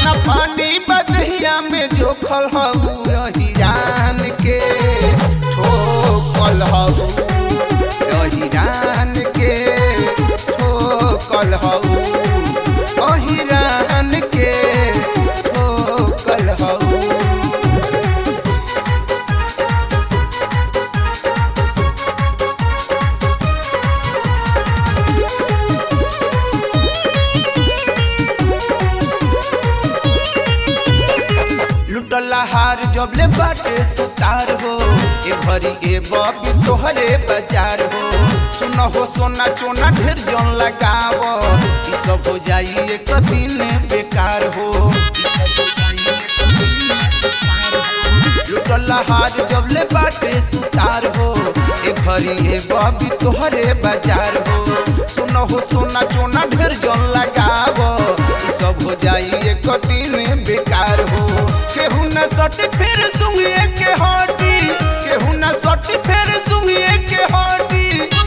दाना पानी बदहिया में जोखल हऊ हिरान के ठोकल हऊ हिरान के ठोकल हऊ हिरान के ठोकल हऊ। लुटला हार जबले बाटे सुतार हो ए घरी ए बबी तोहरे बाजार हो। सुन हो सोना चोना ढेर जन लगाव ई सब हो जाई एक दिन बेकार हो। लुटला हार जबले बाटे सुतार हो ए घरी ए बबी तोहरे बाजार हो। सुन हो सोना चोना ढेर जन लगाव ई सब हो जाई एक दिन बेकार हो। केहू न सटी फिर सुंघिए के हटी केहू न सटी फिर सुंघिए के हटी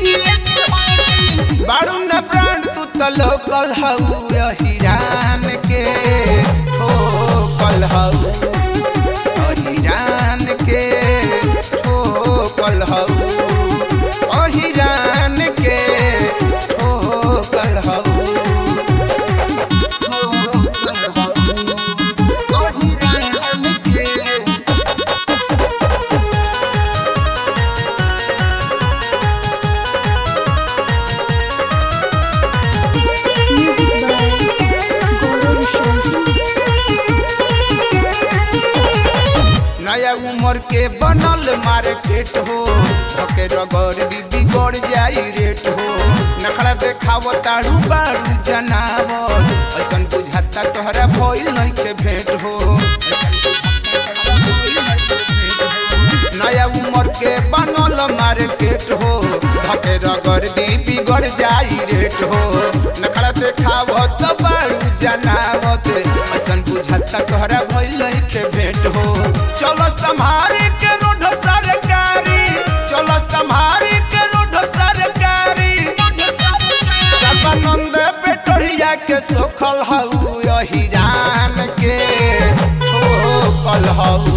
बाड़ू न प्राण तू त लोकल हऊ हिरान के ठोकल हऊ हिरान के ठोकल हऊ हिरान के ठोकल हऊ। नया उम्र के बनल मार्केट हो ओके रगड़ दी बिगड़ जाई रेट हो। नखड़ा देखाव ताड़ू बाड़ू जनावर ऐसन बुझाता तोहरा भइल नहीं के भेंट हो। नया उम्र के बनल मार्केट हो ओके रगड़ दी बिगड़ जाई रेट हो। नखड़ा देखाव तो बाड़ू जनावत ऐसन बुझाता तोहरा भइल नहीं के भेंट हो। चलो संभारी के रोड सरकारी चलो संभारी के रोड सरकारी सदानंद पेटरिया के सोखल हऊ हिरान के ठोकल हऊ